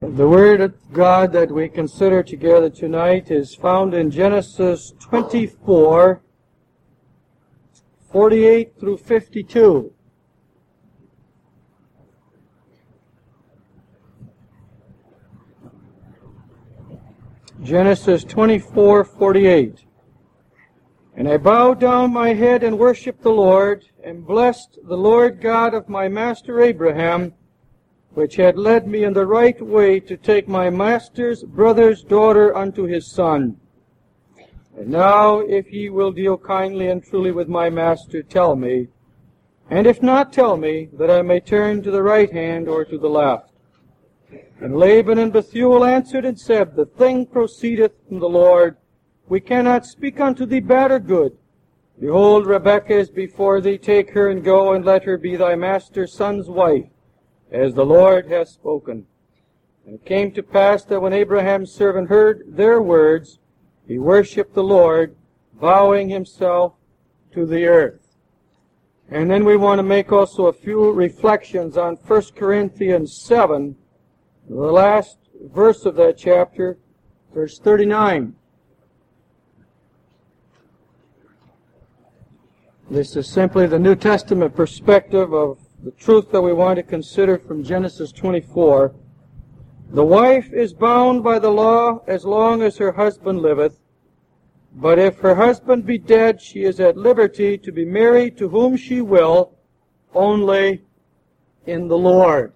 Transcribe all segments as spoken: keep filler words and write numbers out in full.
The Word of God that we consider together tonight is found in Genesis twenty-four, forty-eight through fifty-two. Genesis twenty-four, forty-eight. And I bowed down my head and worshipped the Lord, and blessed the Lord God of my master Abraham, which had led me in the right way to take my master's brother's daughter unto his son. And now, if ye will deal kindly and truly with my master, tell me, and if not, tell me, that I may turn to the right hand or to the left. And Laban and Bethuel answered and said, The thing proceedeth from the Lord. We cannot speak unto thee bad or good. Behold, Rebekah is before thee. Take her and go, and let her be thy master's son's wife, as the Lord hath spoken. And it came to pass that when Abraham's servant heard their words, he worshipped the Lord, bowing himself to the earth. And then we want to make also a few reflections on First Corinthians seven, the last verse of that chapter, verse thirty-nine. This is simply the New Testament perspective of the truth that we want to consider from Genesis twenty-four. The wife is bound by the law as long as her husband liveth, but if her husband be dead, she is at liberty to be married to whom she will, only in the Lord.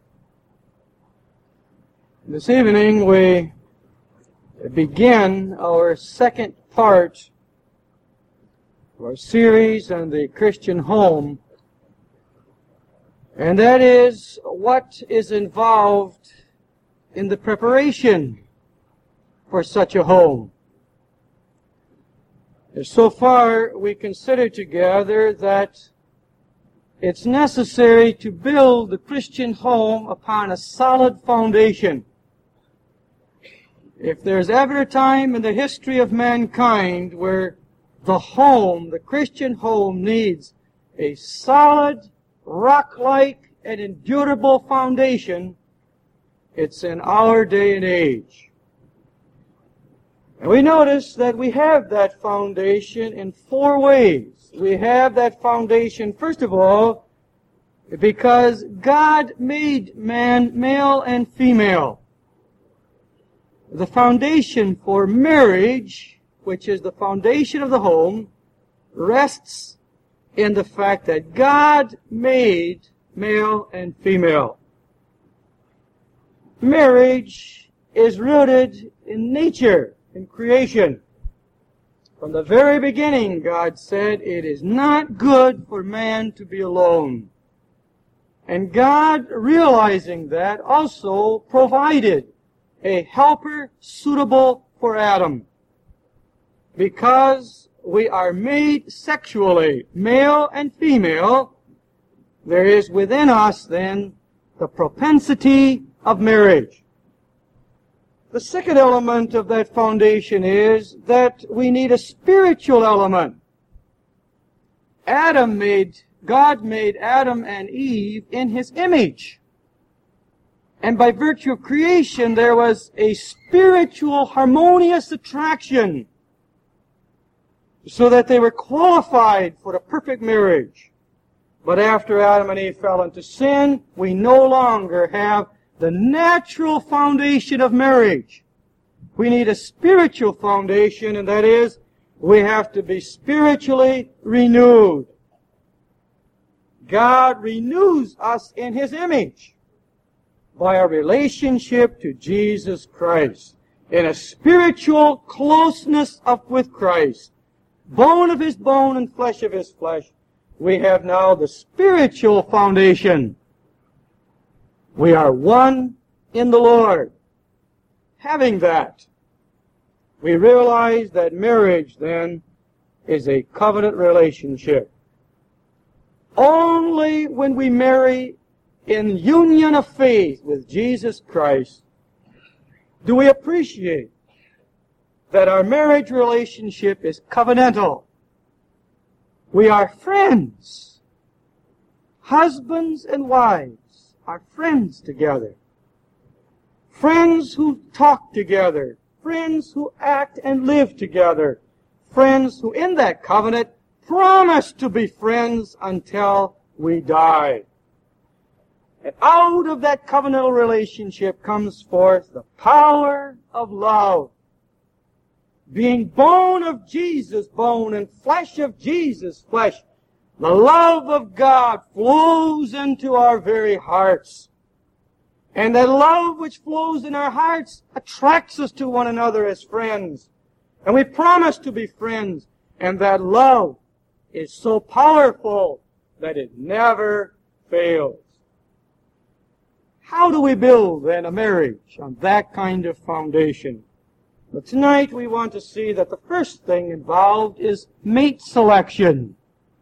This evening we begin our second part of our series on the Christian home, and that is what is involved in the preparation for such a home. So far, we consider together that it's necessary to build the Christian home upon a solid foundation. If there's ever a time in the history of mankind where the home, the Christian home, needs a solid, rock-like, and endurable foundation, it's in our day and age. And we notice that we have that foundation in four ways. We have that foundation, first of all, because God made man male and female. The foundation for marriage, which is the foundation of the home, rests in the fact that God made male and female. Marriage is rooted in nature, in creation. From the very beginning, God said, it is not good for man to be alone. And God, realizing that, also provided a helper suitable for Adam. Because we are made sexually, male and female, there is within us then the propensity of marriage. The second element of that foundation is that we need a spiritual element. Adam made, God made Adam and Eve in His image. And by virtue of creation, there was a spiritual harmonious attraction so that they were qualified for a perfect marriage. But after Adam and Eve fell into sin, we no longer have the natural foundation of marriage. We need a spiritual foundation, and that is, we have to be spiritually renewed. God renews us in His image by our relationship to Jesus Christ, in a spiritual closeness up with Christ, bone of His bone and flesh of His flesh. We have now the spiritual foundation. We are one in the Lord. Having that, we realize that marriage then is a covenant relationship. Only when we marry in union of faith with Jesus Christ do we appreciate that our marriage relationship is covenantal. We are friends. Husbands and wives are friends together. Friends who talk together. Friends who act and live together. Friends who in that covenant promise to be friends until we die. And out of that covenantal relationship comes forth the power of love. Being bone of Jesus' bone and flesh of Jesus' flesh, the love of God flows into our very hearts. And that love which flows in our hearts attracts us to one another as friends. And we promise to be friends. And that love is so powerful that it never fails. How do we build, then, a marriage on that kind of foundation? But tonight we want to see that the first thing involved is mate selection.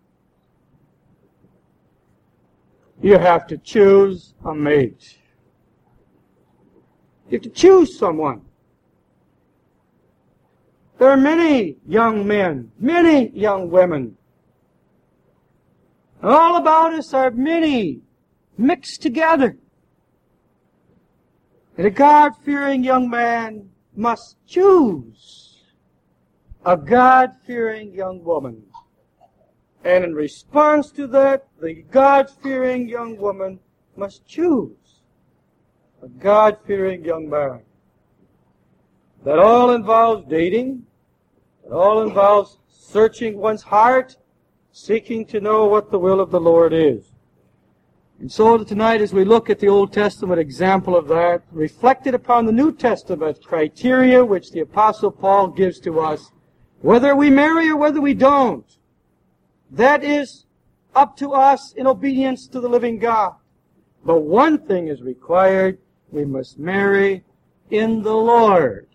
You have to choose a mate. You have to choose someone. There are many young men, many young women. All about us are many mixed together. And a God-fearing young man must choose a God-fearing young woman. And in response to that, the God-fearing young woman must choose a God-fearing young man. That all involves dating. That all involves searching one's heart, seeking to know what the will of the Lord is. And so tonight, as we look at the Old Testament example of that, reflected upon the New Testament criteria which the Apostle Paul gives to us, whether we marry or whether we don't, that is up to us in obedience to the living God. But one thing is required: we must marry in the Lord.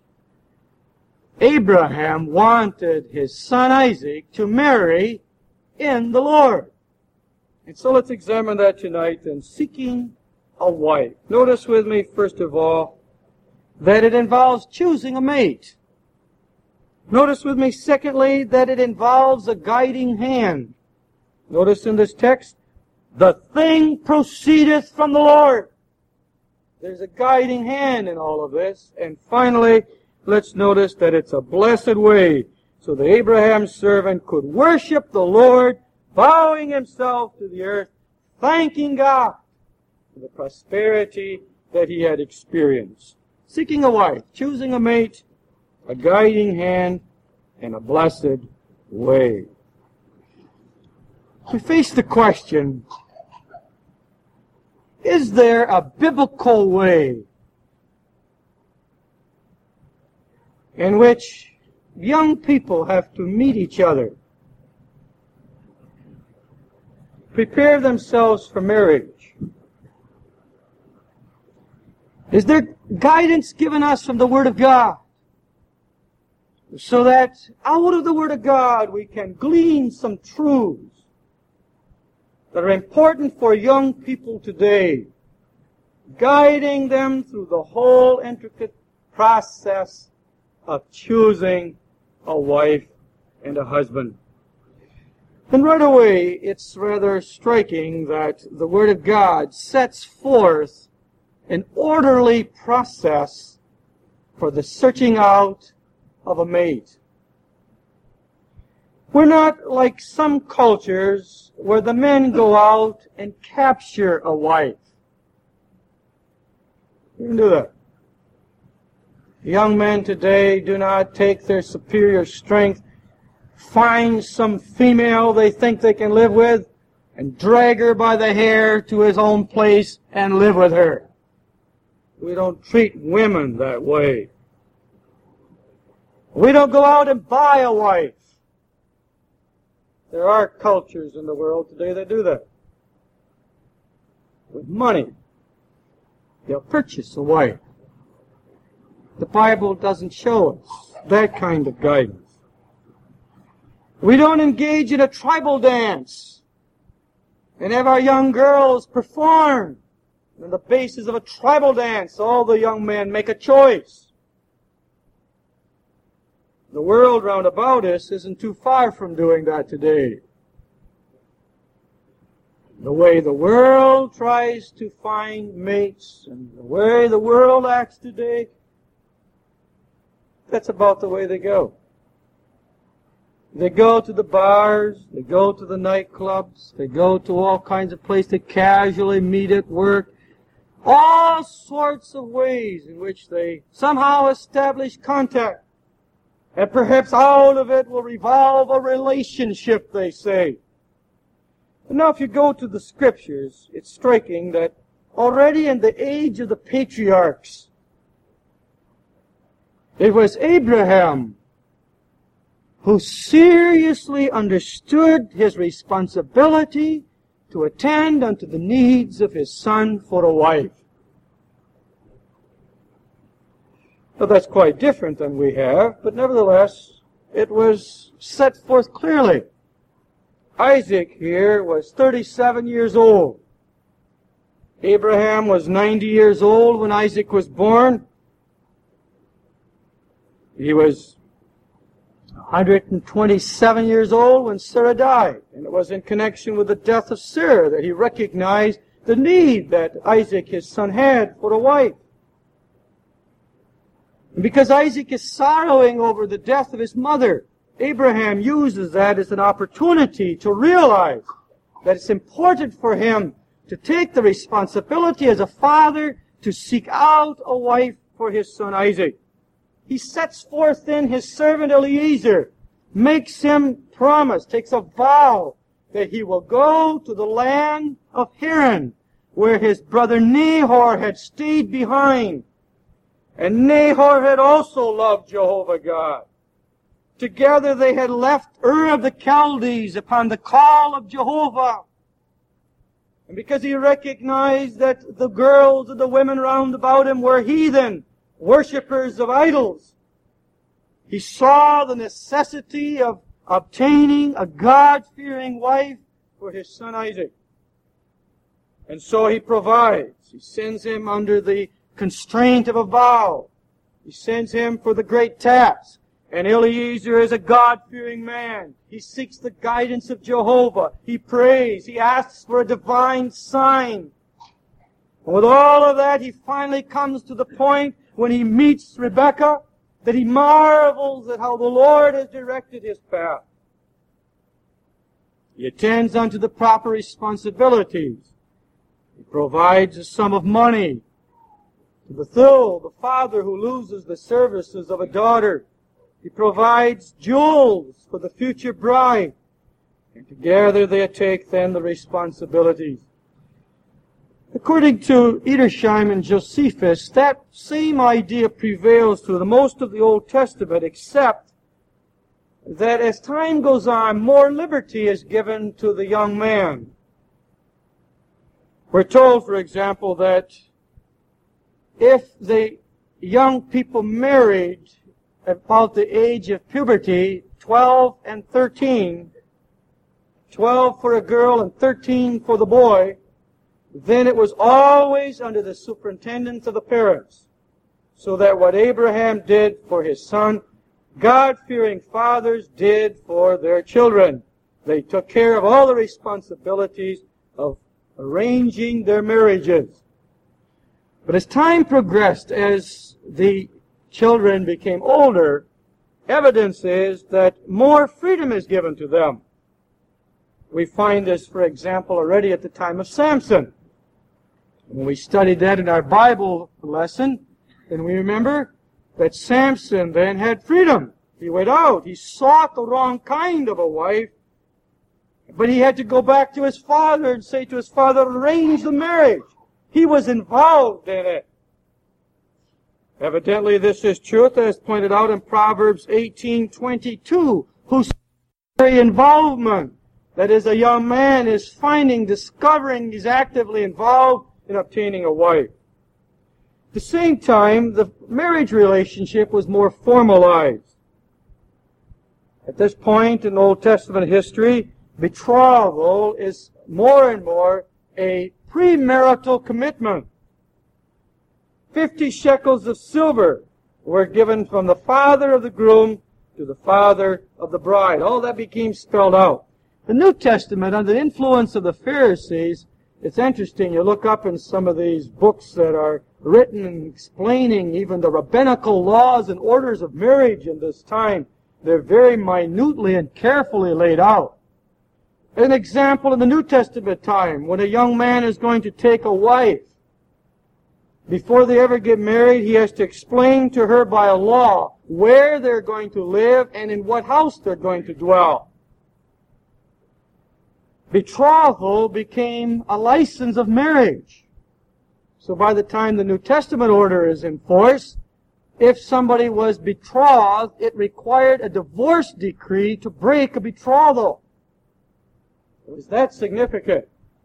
Abraham wanted his son Isaac to marry in the Lord. And so let's examine that tonight in seeking a wife. Notice with me, first of all, that it involves choosing a mate. Notice with me, secondly, that it involves a guiding hand. Notice in this text, the thing proceedeth from the Lord. There's a guiding hand in all of this. And finally, let's notice that it's a blessed way, so that Abraham's servant could worship the Lord, bowing himself to the earth, thanking God for the prosperity that he had experienced. Seeking a wife, choosing a mate, a guiding hand, and a blessed way. We face the question, is there a biblical way in which young people have to meet each other, prepare themselves for marriage? Is there guidance given us from the Word of God, so that out of the Word of God we can glean some truths that are important for young people today, guiding them through the whole intricate process of choosing a wife and a husband? And right away, it's rather striking that the Word of God sets forth an orderly process for the searching out of a mate. We're not like some cultures where the men go out and capture a wife. You can do that. Young men today do not take their superior strength, find some female they think they can live with, and drag her by the hair to his own place and live with her. We don't treat women that way. We don't go out and buy a wife. There are cultures in the world today that do that. With money, they'll purchase a wife. The Bible doesn't show us that kind of guidance. We don't engage in a tribal dance and have our young girls perform. On the basis of a tribal dance, all the young men make a choice. The world round about us isn't too far from doing that today. The way the world tries to find mates and the way the world acts today, that's about the way they go. They go to the bars, they go to the nightclubs, they go to all kinds of places to casually meet at work. All sorts of ways in which they somehow establish contact. And perhaps out of it will revolve a relationship, they say. And now if you go to the Scriptures, it's striking that already in the age of the patriarchs, it was Abraham who seriously understood his responsibility to attend unto the needs of his son for a wife. Now that's quite different than we have, but nevertheless, it was set forth clearly. Isaac here was thirty-seven years old. Abraham was ninety years old when Isaac was born. He was one hundred twenty-seven years old when Sarah died. And it was in connection with the death of Sarah that he recognized the need that Isaac, his son, had for a wife. And because Isaac is sorrowing over the death of his mother, Abraham uses that as an opportunity to realize that it's important for him to take the responsibility as a father to seek out a wife for his son Isaac. He sets forth then his servant Eliezer, makes him promise, takes a vow that he will go to the land of Haran, where his brother Nahor had stayed behind. And Nahor had also loved Jehovah God. Together they had left Ur of the Chaldees upon the call of Jehovah. And because he recognized that the girls and the women round about him were heathen, worshippers of idols, he saw the necessity of obtaining a God-fearing wife for his son Isaac. And so he provides. He sends him under the constraint of a vow. He sends him for the great task. And Eliezer is a God-fearing man. He seeks the guidance of Jehovah. He prays. He asks for a divine sign. And with all of that, he finally comes to the point when he meets Rebekah that he marvels at how the Lord has directed his path. He attends unto the proper responsibilities. He provides a sum of money to Bethuel, the father who loses the services of a daughter. He provides jewels for the future bride. And together they take then the responsibilities. According to Edersheim and Josephus, that same idea prevails through the most of the Old Testament, except that as time goes on, more liberty is given to the young man. We're told, for example, that if the young people married about the age of puberty, twelve and thirteen, twelve for a girl and thirteen for the boy, then it was always under the superintendence of the parents. So that what Abraham did for his son, God-fearing fathers did for their children. They took care of all the responsibilities of arranging their marriages. But as time progressed, as the children became older, evidence is that more freedom is given to them. We find this, for example, already at the time of Samson. When we studied that in our Bible lesson, then we remember that Samson then had freedom. He went out. He sought the wrong kind of a wife, but he had to go back to his father and say to his father, arrange the marriage. He was involved in it. Evidently, this is truth, as pointed out in Proverbs eighteen twenty-two, whose involvement, that is, a young man is finding, discovering he's actively involved in obtaining a wife. At the same time, the marriage relationship was more formalized. At this point in Old Testament history, betrothal is more and more a premarital commitment. Fifty shekels of silver were given from the father of the groom to the father of the bride. All that became spelled out. The New Testament, under the influence of the Pharisees, it's interesting. You look up in some of these books that are written and explaining even the rabbinical laws and orders of marriage in this time. They're very minutely and carefully laid out. An example in the New Testament time, when a young man is going to take a wife, before they ever get married, he has to explain to her by a law where they're going to live and in what house they're going to dwell. Betrothal became a license of marriage. So by the time the New Testament order is in force, if somebody was betrothed, it required a divorce decree to break a betrothal. It was that significant.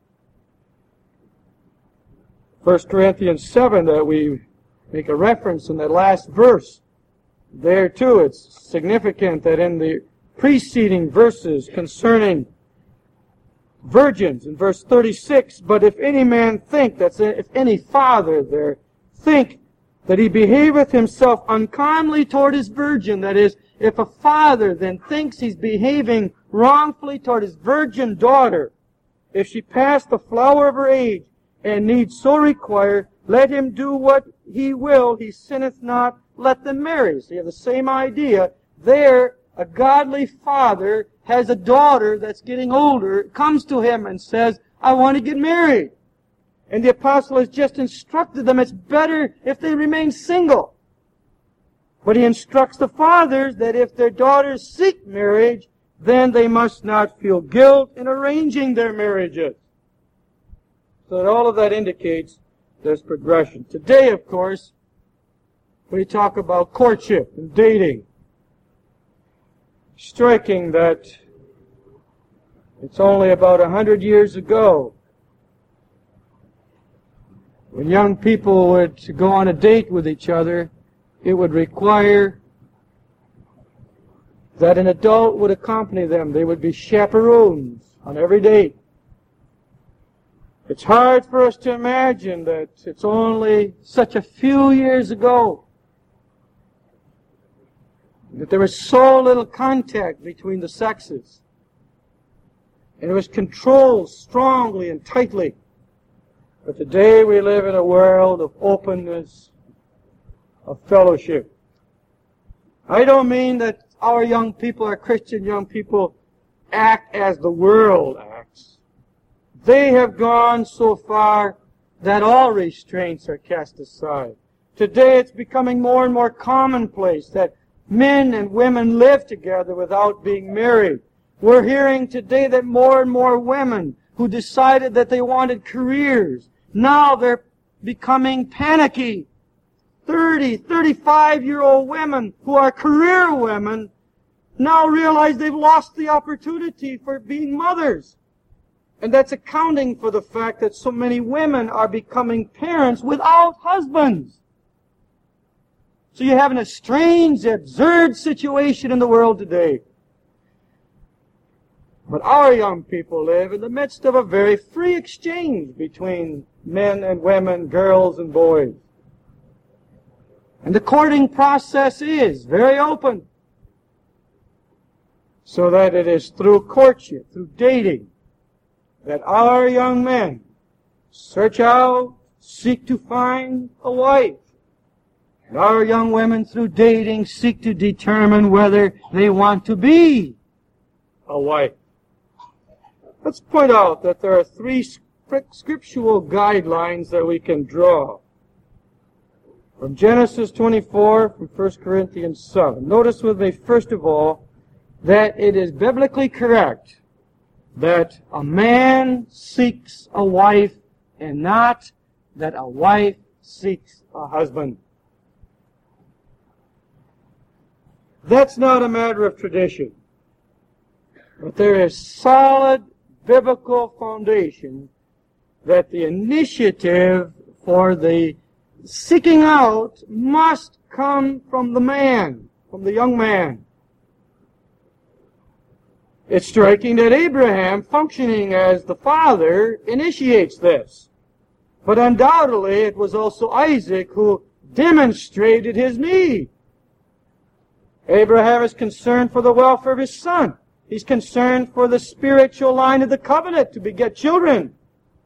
First Corinthians seven that we make a reference in that last verse. There too it's significant that in the preceding verses concerning virgins, in verse thirty-six, but if any man think, that's if any father there, think that he behaveth himself uncommonly toward his virgin, that is, if a father then thinks he's behaving wrongfully toward his virgin daughter, if she pass the flower of her age, and need so require, let him do what he will, he sinneth not, let them marry. So you have the same idea. There, a godly father has a daughter that's getting older, comes to him and says, I want to get married. And the apostle has just instructed them, it's better if they remain single. But he instructs the fathers that if their daughters seek marriage, then they must not feel guilt in arranging their marriages. So that all of that indicates there's progression. Today, of course, we talk about courtship and dating. Striking that it's only about a hundred years ago when young people would go on a date with each other, it would require that an adult would accompany them. They would be chaperones on every date. It's hard for us to imagine that it's only such a few years ago that there was so little contact between the sexes. And it was controlled strongly and tightly. But today we live in a world of openness, of fellowship. I don't mean that our young people, our Christian young people, act as the world acts. They have gone so far that all restraints are cast aside. Today it's becoming more and more commonplace that men and women live together without being married. We're hearing today that more and more women who decided that they wanted careers, now they're becoming panicky. thirty, thirty-five-year-old women who are career women now realize they've lost the opportunity for being mothers. And that's accounting for the fact that so many women are becoming parents without husbands. So you have a strange, absurd situation in the world today. But our young people live in the midst of a very free exchange between men and women, girls and boys. And the courting process is very open. So that it is through courtship, through dating, that our young men search out, seek to find a wife. And our young women, through dating, seek to determine whether they want to be a wife. Let's point out that there are three scriptural guidelines that we can draw from Genesis twenty-four, from First Corinthians seven. Notice with me, first of all, that it is biblically correct that a man seeks a wife and not that a wife seeks a husband. That's not a matter of tradition, but there is solid biblical foundation that the initiative for the seeking out must come from the man, from the young man. It's striking that Abraham, functioning as the father, initiates this. But undoubtedly it was also Isaac who demonstrated his need. Abraham is concerned for the welfare of his son. He's concerned for the spiritual line of the covenant to beget children.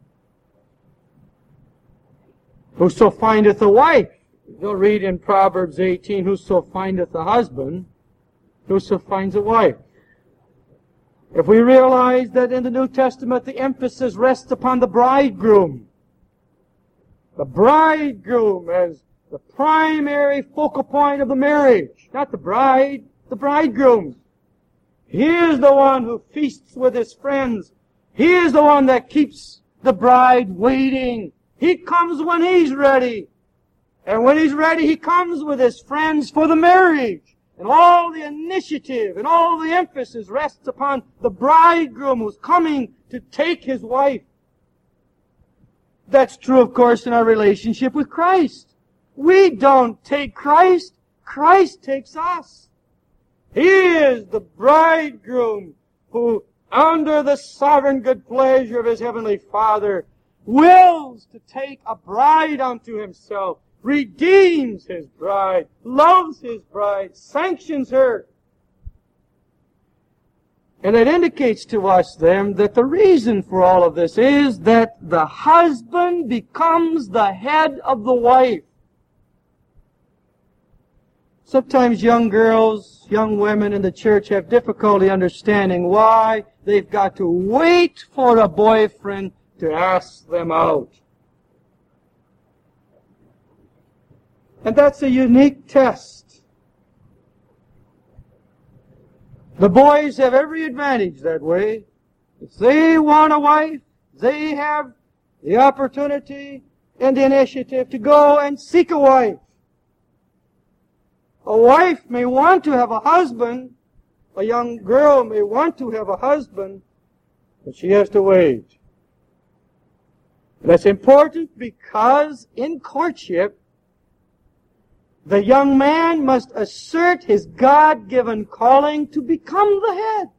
Whoso findeth a wife, you'll read in Proverbs eighteen, whoso findeth a husband, whoso finds a wife. If we realize that in the New Testament the emphasis rests upon the bridegroom, the bridegroom as the primary focal point of the marriage, not the bride, the bridegroom. He is the one who feasts with his friends. He is the one that keeps the bride waiting. He comes when he's ready. And when he's ready, he comes with his friends for the marriage. And all the initiative and all the emphasis rests upon the bridegroom who's coming to take his wife. That's true, of course, in our relationship with Christ. We don't take Christ. Christ takes us. He is the bridegroom who, under the sovereign good pleasure of His Heavenly Father, wills to take a bride unto Himself, redeems His bride, loves His bride, sanctions her. And it indicates to us then that the reason for all of this is that the husband becomes the head of the wife. Sometimes young girls, young women in the church have difficulty understanding why they've got to wait for a boyfriend to ask them out. And that's a unique test. The boys have every advantage that way. If they want a wife, they have the opportunity and the initiative to go and seek a wife. A wife may want to have a husband. A young girl may want to have a husband, but she has to wait. That's important because in courtship, the young man must assert his God-given calling to become the head.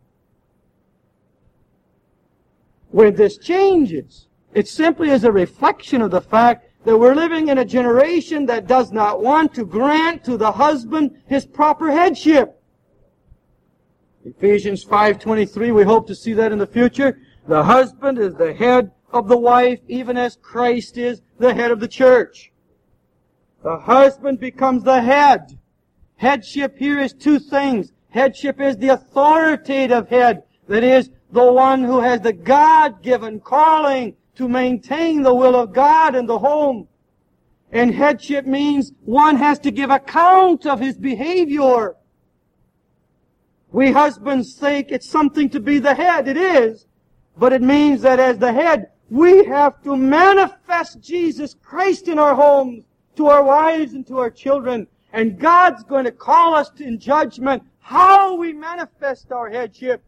When this changes, it simply is a reflection of the fact that we're living in a generation that does not want to grant to the husband his proper headship. Ephesians five twenty-three, we hope to see that in the future. The husband is the head of the wife, even as Christ is the head of the church. The husband becomes the head. Headship here is two things. Headship is the authoritative head. That is, the one who has the God-given calling to maintain the will of God in the home. And headship means one has to give account of his behavior. We husbands think it's something to be the head. It is. But it means that as the head, we have to manifest Jesus Christ in our homes, to our wives and to our children. And God's going to call us to, in judgment, how we manifest our headship.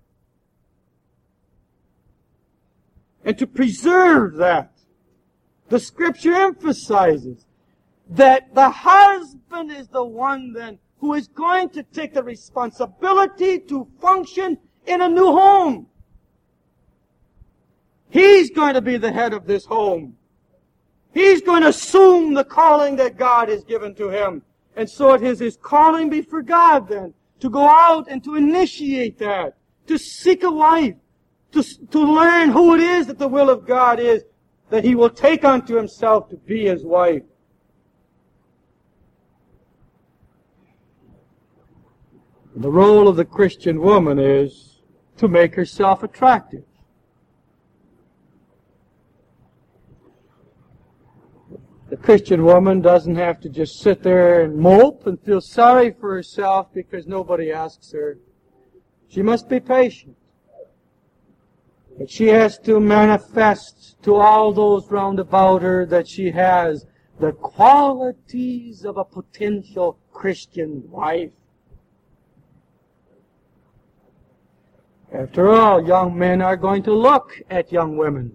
And to preserve that, the Scripture emphasizes that the husband is the one then who is going to take the responsibility to function in a new home. He's going to be the head of this home. He's going to assume the calling that God has given to him. And so it is his calling before God then to go out and to initiate that, to seek a wife, to, to learn who it is that the will of God is, that he will take unto himself to be his wife. The role of the Christian woman is to make herself attractive. The Christian woman doesn't have to just sit there and mope and feel sorry for herself because nobody asks her. She must be patient. But she has to manifest to all those round about her that she has the qualities of a potential Christian wife. After all, young men are going to look at young women.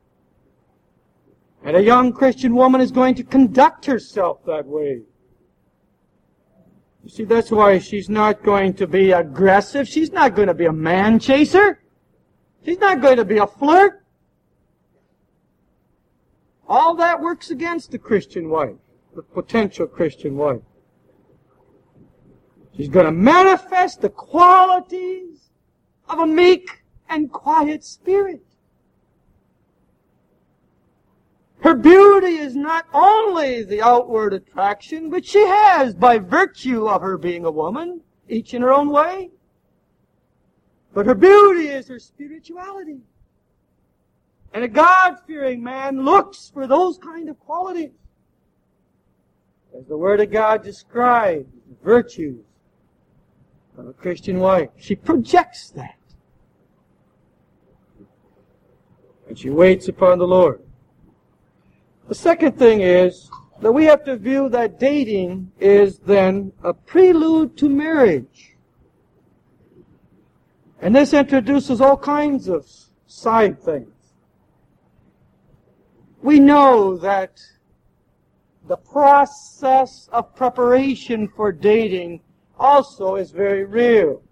And a young Christian woman is going to conduct herself that way. You see, that's why she's not going to be aggressive. She's not going to be a man chaser. She's not going to be a flirt. All that works against the Christian wife, the potential Christian wife. She's going to manifest the qualities of a meek and quiet spirit. Her beauty is not only the outward attraction, which she has by virtue of her being a woman, each in her own way, but her beauty is her spirituality. And a God-fearing man looks for those kind of qualities. As the Word of God describes the virtues of a Christian wife, she projects that. And she waits upon the Lord. The second thing is that we have to view that dating is then a prelude to marriage. And this introduces all kinds of side things. We know that the process of preparation for dating also is very real.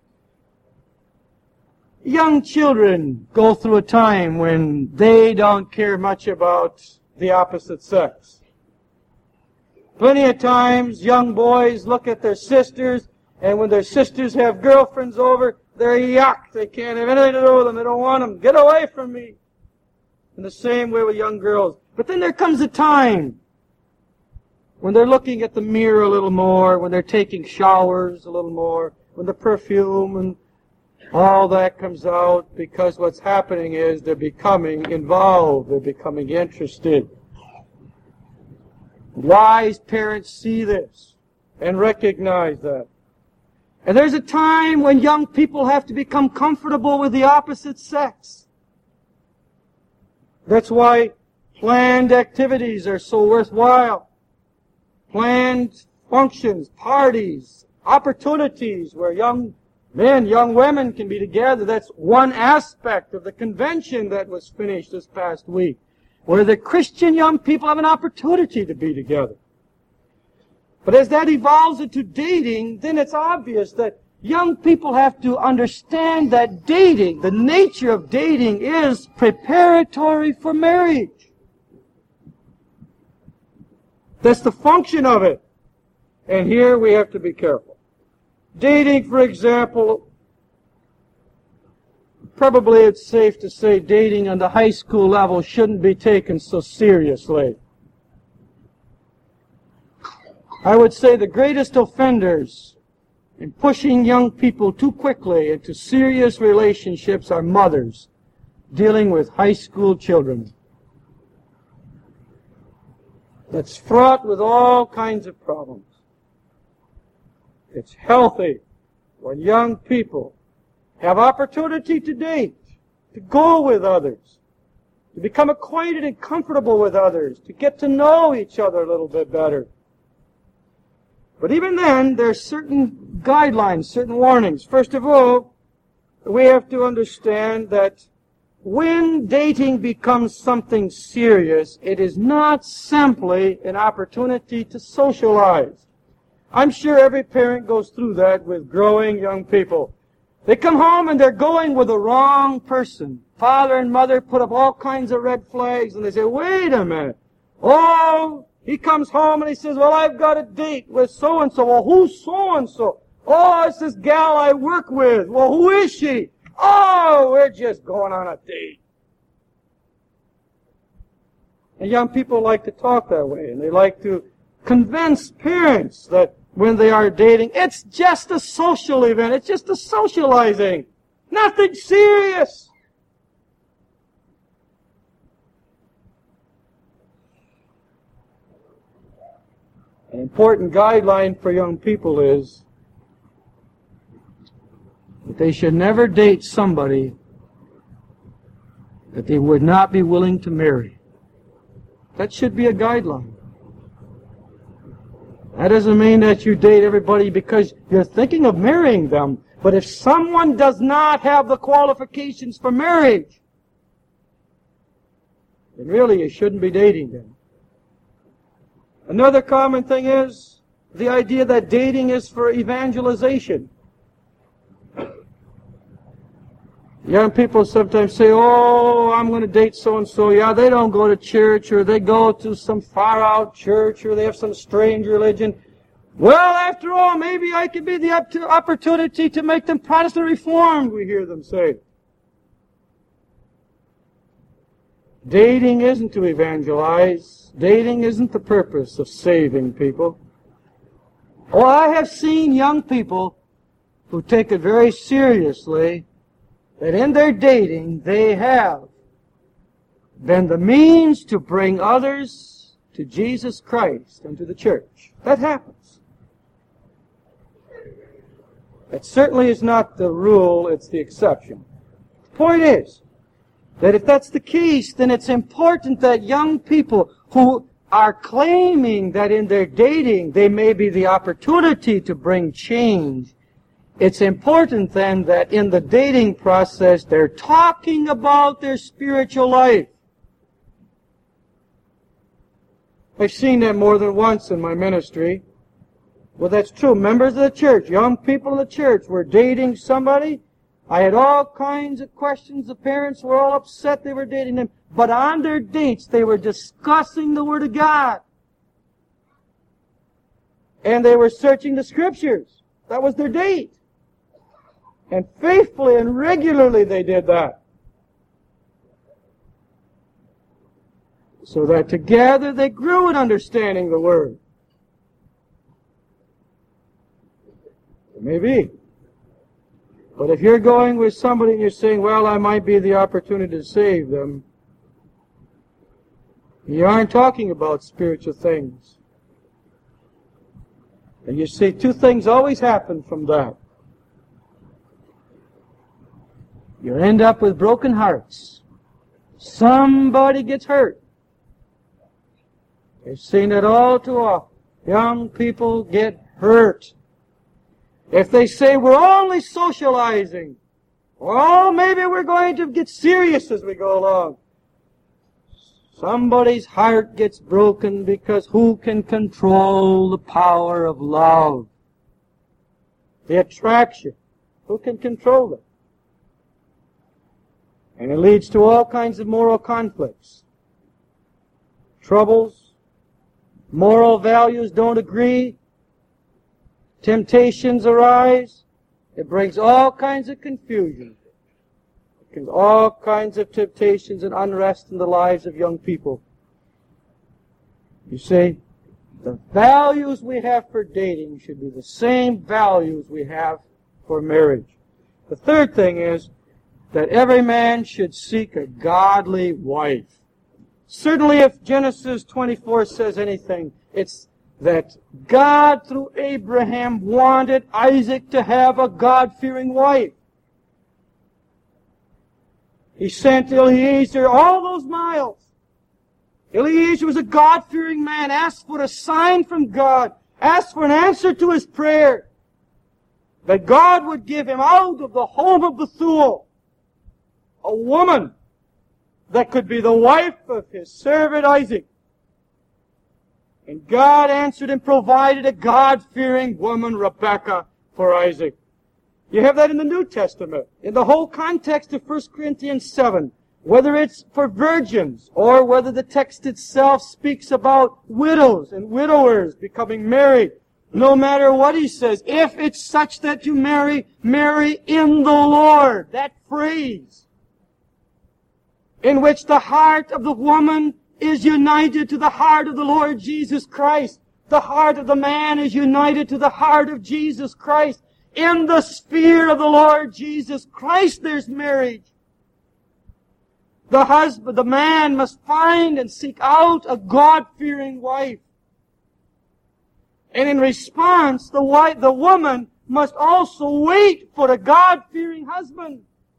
Young children go through a time when they don't care much about the opposite sex. Plenty of times young boys look at their sisters, and when their sisters have girlfriends over, they're yuck. They can't have anything to do with them. They don't want them. Get away from me. In the same way with young girls. But then there comes a time when they're looking at the mirror a little more, when they're taking showers a little more, when the perfume and all that comes out, because what's happening is they're becoming involved, they're becoming interested. Wise parents see this and recognize that. And there's a time when young people have to become comfortable with the opposite sex. That's why planned activities are so worthwhile. Planned functions, parties, opportunities where young men, young women can be together. That's one aspect of the convention that was finished this past week, where the Christian young people have an opportunity to be together. But as that evolves into dating, then it's obvious that young people have to understand that dating, the nature of dating, is preparatory for marriage. That's the function of it. And here we have to be careful. Dating, for example, probably it's safe to say dating on the high school level shouldn't be taken so seriously. I would say the greatest offenders in pushing young people too quickly into serious relationships are mothers dealing with high school children. That's fraught with all kinds of problems. It's healthy when young people have opportunity to date, to go with others, to become acquainted and comfortable with others, to get to know each other a little bit better. But even then, there are certain guidelines, certain warnings. First of all, we have to understand that when dating becomes something serious, it is not simply an opportunity to socialize. I'm sure every parent goes through that with growing young people. They come home and they're going with the wrong person. Father and mother put up all kinds of red flags and they say, wait a minute. Oh, he comes home and he says, well, I've got a date with so-and-so. Well, who's so-and-so? Oh, it's this gal I work with. Well, who is she? Oh, we're just going on a date. And young people like to talk that way, and they like to convince parents that when they are dating, it's just a social event. It's just a socializing. Nothing serious. An important guideline for young people is that they should never date somebody that they would not be willing to marry. That should be a guideline. That doesn't mean that you date everybody because you're thinking of marrying them. But if someone does not have the qualifications for marriage, then really you shouldn't be dating them. Another common thing is the idea that dating is for evangelization. Young people sometimes say, oh, I'm going to date so-and-so. Yeah, they don't go to church, or they go to some far-out church, or they have some strange religion. Well, after all, maybe I could be the opportunity to make them Protestant Reformed, we hear them say. Dating isn't to evangelize. Dating isn't the purpose of saving people. Oh, I have seen young people who take it very seriously that in their dating they have been the means to bring others to Jesus Christ and to the church. That happens. That certainly is not the rule, it's the exception. The point is that if that's the case, then it's important that young people who are claiming that in their dating they may be the opportunity to bring change, it's important then that in the dating process they're talking about their spiritual life. I've seen that more than once in my ministry. Well, that's true. Members of the church, young people in the church were dating somebody. I had all kinds of questions. The parents were all upset they were dating them. But on their dates, they were discussing the Word of God. And they were searching the Scriptures. That was their date. And faithfully and regularly they did that. So that together they grew in understanding the Word. Maybe. But if you're going with somebody and you're saying, well, I might be the opportunity to save them, you aren't talking about spiritual things. And you see, two things always happen from that. You end up with broken hearts. Somebody gets hurt. I've seen it all too often. Young people get hurt. If they say we're only socializing, or oh, maybe we're going to get serious as we go along, somebody's heart gets broken because who can control the power of love? The attraction. Who can control it? And it leads to all kinds of moral conflicts. Troubles. Moral values don't agree. Temptations arise. It brings all kinds of confusion. It brings all kinds of temptations and unrest in the lives of young people. You see, the values we have for dating should be the same values we have for marriage. The third thing is that every man should seek a godly wife. Certainly if Genesis twenty-four says anything, it's that God, through Abraham, wanted Isaac to have a God-fearing wife. He sent Eliezer all those miles. Eliezer was a God-fearing man, asked for a sign from God, asked for an answer to his prayer, that God would give him out of the home of Bethuel a woman that could be the wife of his servant Isaac. And God answered and provided a God-fearing woman, Rebekah, for Isaac. You have that in the New Testament, in the whole context of First Corinthians seven. Whether it's for virgins, or whether the text itself speaks about widows and widowers becoming married. No matter what he says, if it's such that you marry, marry in the Lord. That phrase, in which the heart of the woman is united to the heart of the Lord Jesus Christ. The heart of the man is united to the heart of Jesus Christ. In the sphere of the Lord Jesus Christ, there's marriage. The husband, the man must find and seek out a God-fearing wife. And in response, the wife, the woman must also wait for a God-fearing husband.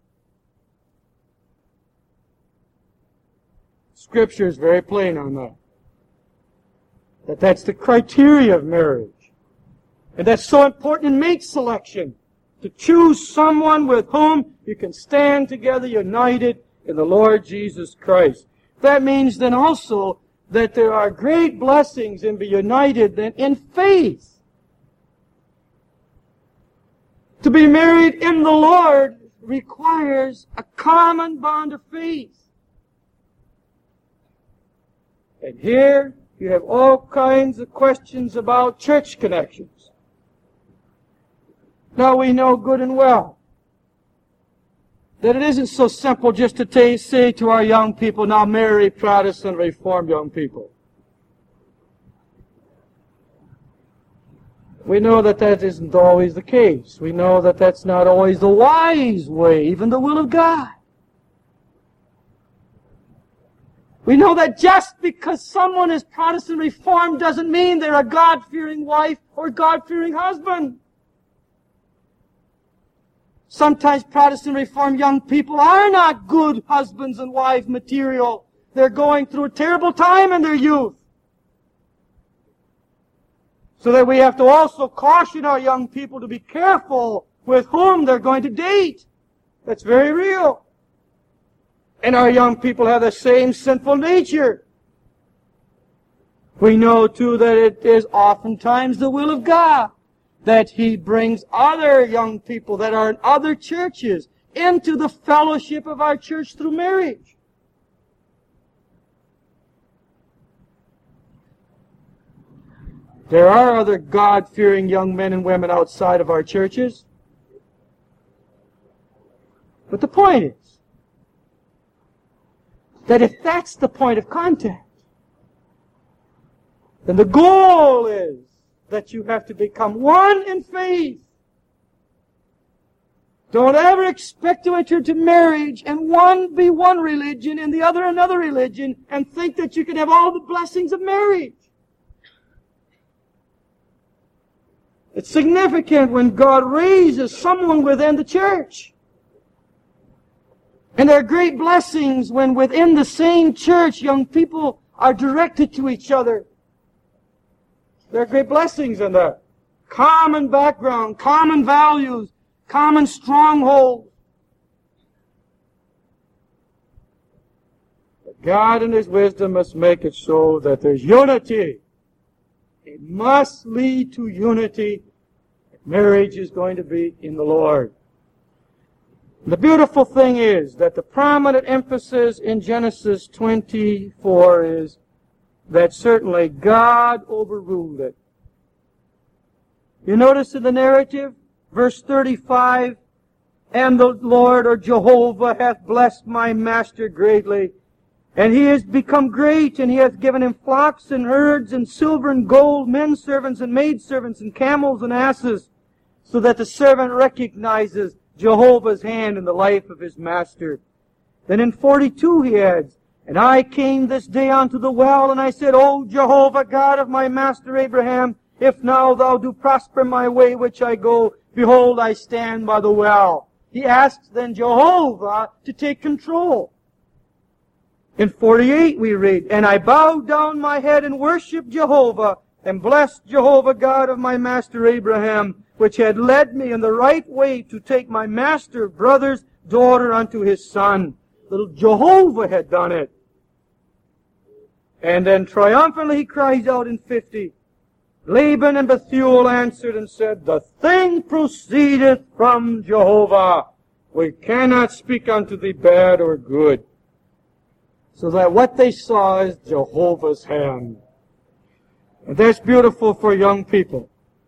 Scripture is very plain on that. That that's the criteria of marriage. And that's so important in mate selection. To choose someone with whom you can stand together united in the Lord Jesus Christ. That means then also that there are great blessings in being united then in faith. To be married in the Lord requires a common bond of faith. And here You have all kinds of questions about church connections. Now we know good and well that it isn't so simple just to t- say to our young people, now marry Protestant Reformed young people. We know that that isn't always the case. We know that that's not always the wise way, even the will of God. We know that just because someone is Protestant Reformed doesn't mean they're a God-fearing wife or God-fearing husband. Sometimes Protestant Reformed young people are not good husbands and wife material. They're going through a terrible time in their youth. So that we have to also caution our young people to be careful with whom they're going to date. That's very real. And our young people have the same sinful nature. We know, too, that it is oftentimes the will of God that He brings other young people that are in other churches into the fellowship of our church through marriage. There are other God-fearing young men and women outside of our churches. But the point is that if that's the point of contact, then the goal is that you have to become one in faith. Don't ever expect to enter into marriage and one be one religion and the other another religion and think that you can have all the blessings of marriage. It's significant when God raises someone within the church. And there are great blessings when within the same church young people are directed to each other. There are great blessings in that. Common background, common values, common strongholds. But God in His wisdom must make it so that there's unity. It must lead to unity. Marriage is going to be in the Lord. The beautiful thing is that the prominent emphasis in Genesis twenty-four is that certainly God overruled it. You notice in the narrative, verse thirty-five, and the Lord or Jehovah hath blessed my master greatly, and he has become great, and he hath given him flocks and herds and silver and gold, men servants and maidservants and camels and asses, so that the servant recognizes Jehovah's hand in the life of his master. Then in forty-two he adds, and I came this day unto the well, and I said, O Jehovah, God of my master Abraham, if now thou do prosper my way which I go, behold, I stand by the well. He asks then Jehovah to take control. In forty-eight we read, and I bowed down my head and worshipped Jehovah, and blessed Jehovah God of my master Abraham, which had led me in the right way to take my master, brother's daughter unto his son. Little Jehovah had done it. And then triumphantly he cries out in fifty, Laban and Bethuel answered and said, the thing proceedeth from Jehovah. We cannot speak unto thee bad or good. So that what they saw is Jehovah's hand. And that's beautiful for young people.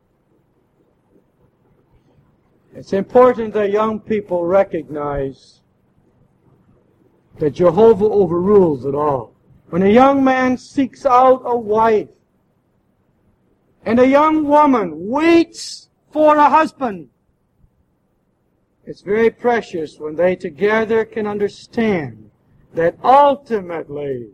It's important that young people recognize that Jehovah overrules it all. When a young man seeks out a wife, and a young woman waits for a husband, it's very precious when they together can understand that ultimately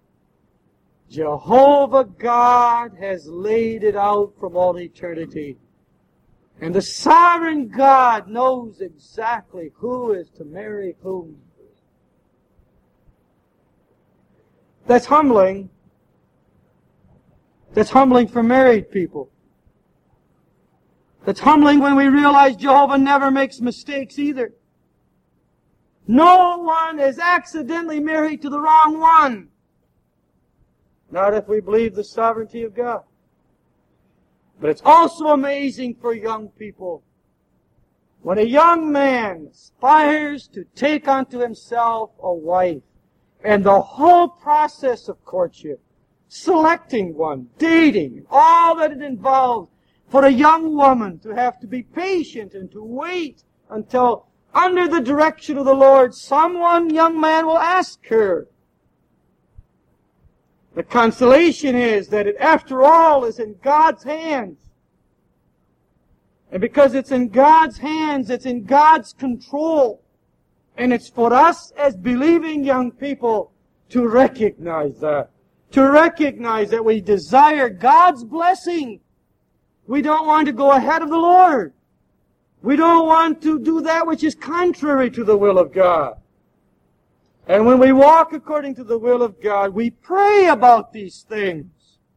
Jehovah God has laid it out from all eternity. And the sovereign God knows exactly who is to marry whom. That's humbling. That's humbling for married people. That's humbling when we realize Jehovah never makes mistakes either. No one is accidentally married to the wrong one. Not if we believe the sovereignty of God. But it's also amazing for young people when a young man aspires to take unto himself a wife, and the whole process of courtship selecting one, dating, all that it involves for a young woman to have to be patient and to wait until, under the direction of the Lord, someone, young man, will ask her. The consolation is that it, after all, is in God's hands. And because it's in God's hands, it's in God's control. And it's for us as believing young people to recognize that. To recognize that we desire God's blessing. We don't want to go ahead of the Lord. We don't want to do that which is contrary to the will of God. And when we walk according to the will of God, we pray about these things.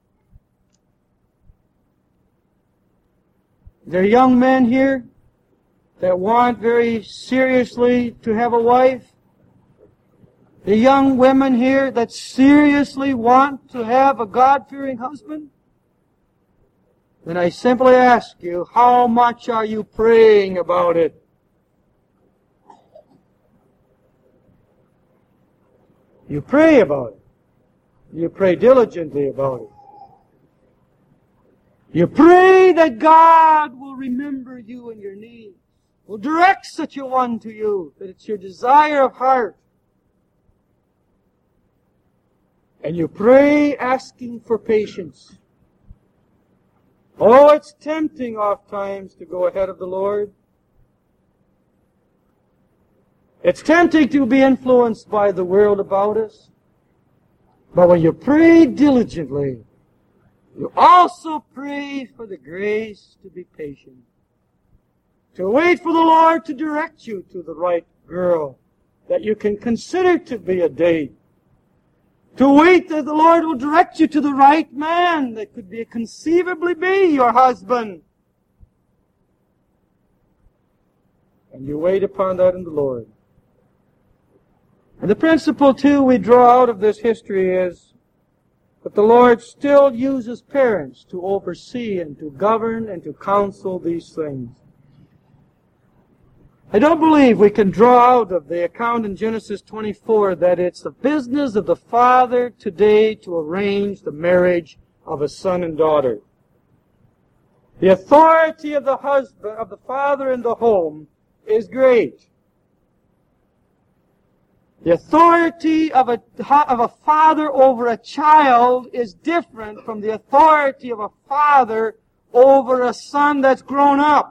There are young men here that want very seriously to have a wife. The young women here that seriously want to have a God-fearing husband. Then I simply ask you, how much are you praying about it? You pray about it. You pray diligently about it. You pray that God will remember you and your needs, will direct such a one to you, that it's your desire of heart. And you pray asking for patience. Oh, it's tempting oft times to go ahead of the Lord. It's tempting to be influenced by the world about us. But when you pray diligently, you also pray for the grace to be patient. To wait for the Lord to direct you to the right girl that you can consider to be a date. To wait that the Lord will direct you to the right man that could be conceivably be your husband. And you wait upon that in the Lord. And the principle, too, we draw out of this history is that the Lord still uses parents to oversee and to govern and to counsel these things. I don't believe we can draw out of the account in Genesis twenty-four that it's the business of the father today to arrange the marriage of a son and daughter. The authority of the husband, of the father in the home is great. The authority of a, of a father over a child is different from the authority of a father over a son that's grown up.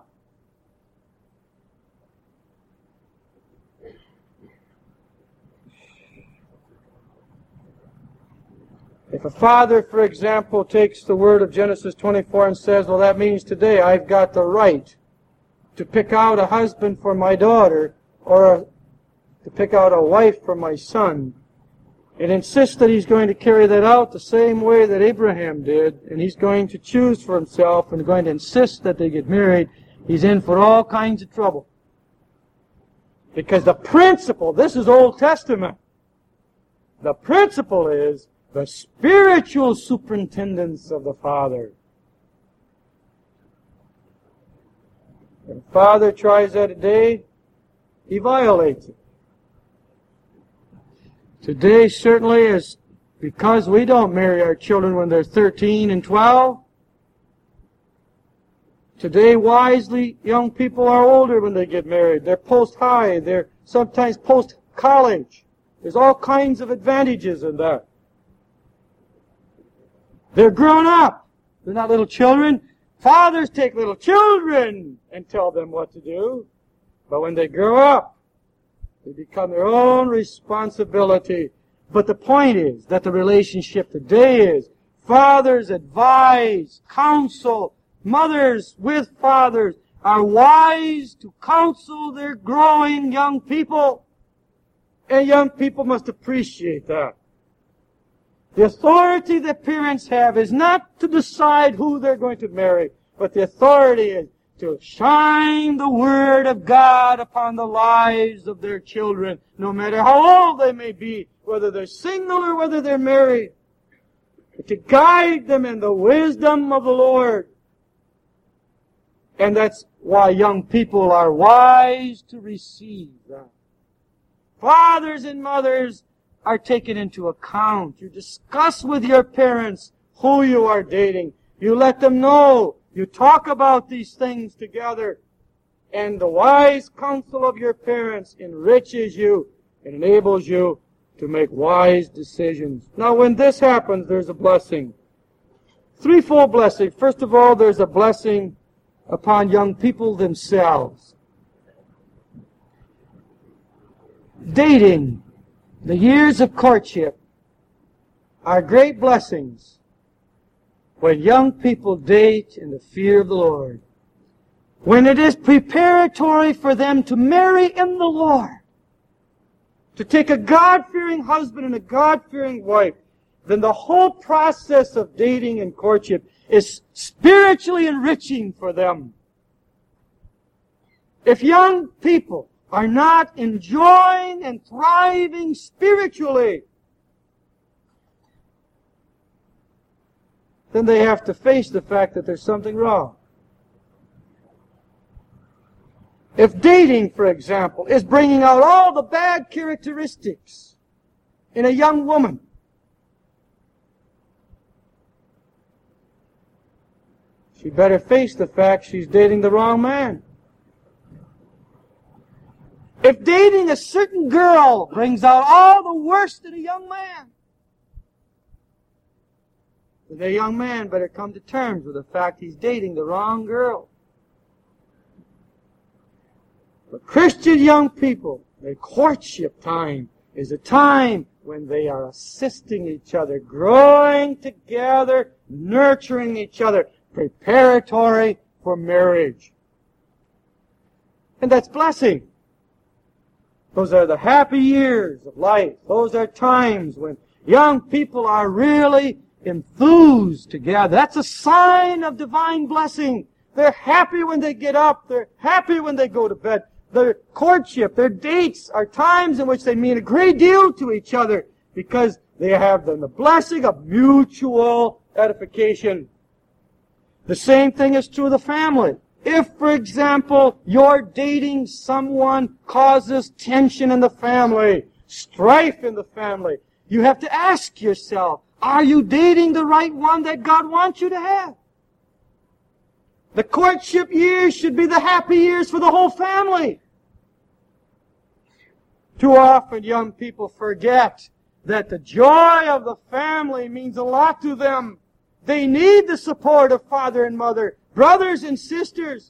If a father, for example, takes the word of Genesis twenty-four and says, well, that means today I've got the right to pick out a husband for my daughter or a to pick out a wife for my son, and insists that he's going to carry that out the same way that Abraham did, and he's going to choose for himself and going to insist that they get married, he's in for all kinds of trouble. Because the principle, this is Old Testament, the principle is the spiritual superintendence of the father. If the father tries that today, he violates it. Today certainly is because we don't marry our children when they're thirteen and twelve. Today, wisely, young people are older when they get married. They're post-high. They're sometimes post-college. There's all kinds of advantages in that. They're grown up. They're not little children. Fathers take little children and tell them what to do. But when they grow up, they become their own responsibility. But the point is that the relationship today is fathers advise, counsel, mothers with fathers are wise to counsel their growing young people. And young people must appreciate that. The authority that parents have is not to decide who they're going to marry, but the authority is to shine the Word of God upon the lives of their children, no matter how old they may be, whether they're single or whether they're married, to guide them in the wisdom of the Lord. And that's why young people are wise to receive that. Fathers and mothers are taken into account. You discuss with your parents who you are dating. You let them know. You talk about these things together. And the wise counsel of your parents enriches you and enables you to make wise decisions. Now, when this happens, there's a blessing. Threefold blessing. First of all, there's a blessing upon young people themselves. Dating, the years of courtship, are great blessings when young people date in the fear of the Lord. When it is preparatory for them to marry in the Lord, to take a God-fearing husband and a God-fearing wife, then the whole process of dating and courtship is spiritually enriching for them. If young people are not enjoying and thriving spiritually, then they have to face the fact that there's something wrong. If dating, for example, is bringing out all the bad characteristics in a young woman, she better face the fact she's dating the wrong man. If dating a certain girl brings out all the worst in a young man, then the young man better come to terms with the fact he's dating the wrong girl. For Christian young people, their courtship time is a time when they are assisting each other, growing together, nurturing each other, preparatory for marriage. And that's blessing. Those are the happy years of life. Those are times when young people are really enthused together. That's a sign of divine blessing. They're happy when they get up. They're happy when they go to bed. Their courtship, their dates are times in which they mean a great deal to each other because they have the blessing of mutual edification. The same thing is true of the family. If, for example, your dating someone causes tension in the family, strife in the family, you have to ask yourself, are you dating the right one that God wants you to have? The courtship years should be the happy years for the whole family. Too often young people forget that the joy of the family means a lot to them. They need the support of father and mother, brothers and sisters.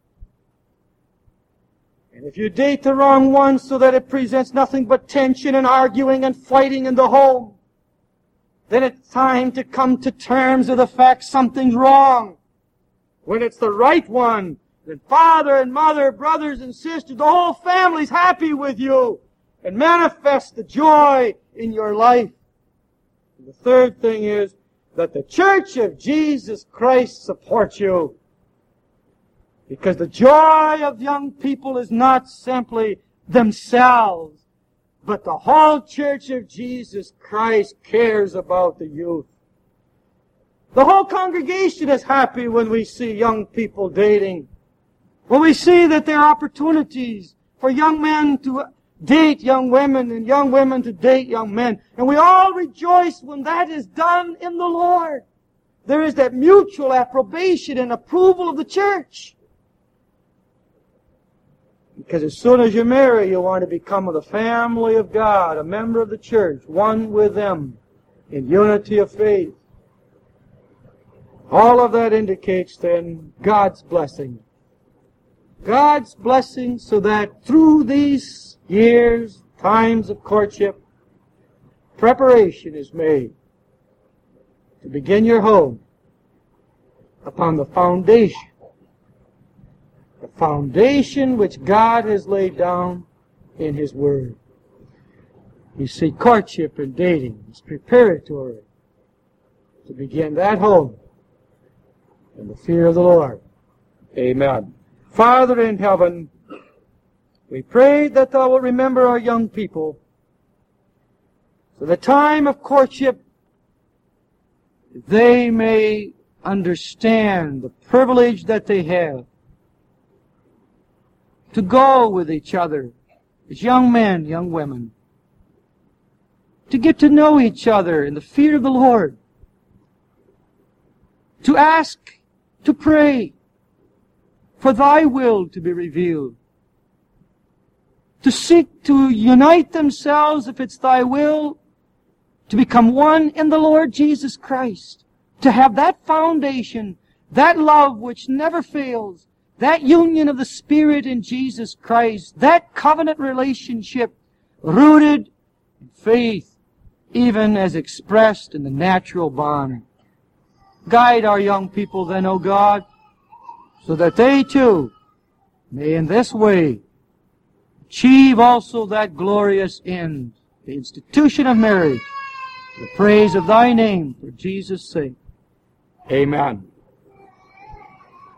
And if you date the wrong one so that it presents nothing but tension and arguing and fighting in the home, then it's time to come to terms with the fact something's wrong. When it's the right one, then father and mother, brothers and sisters, the whole family's happy with you and manifest the joy in your life. And the third thing is that the Church of Jesus Christ supports you. Because the joy of young people is not simply themselves, but the whole Church of Jesus Christ cares about the youth. The whole congregation is happy when we see young people dating. When we see that there are opportunities for young men to date young women and young women to date young men. And we all rejoice when that is done in the Lord. There is that mutual approbation and approval of the church. Because as soon as you marry, you want to become of the family of God, a member of the church, one with them in unity of faith. All of that indicates then God's blessing. God's blessing so that through these years, times of courtship, preparation is made to begin your home upon the foundation. The foundation which God has laid down in His Word. You see, courtship and dating is preparatory to begin that home in the fear of the Lord. Amen. Father in heaven, we pray that Thou wilt remember our young people. So the time of courtship, they may understand the privilege that they have to go with each other as young men, young women, to get to know each other in the fear of the Lord, to ask, to pray for Thy will to be revealed, to seek to unite themselves, if it's Thy will, to become one in the Lord Jesus Christ, to have that foundation, that love which never fails, that union of the Spirit in Jesus Christ, that covenant relationship rooted in faith, even as expressed in the natural bond. Guide our young people then, O God, so that they too may in this way achieve also that glorious end, the institution of marriage, the praise of Thy name for Jesus' sake. Amen.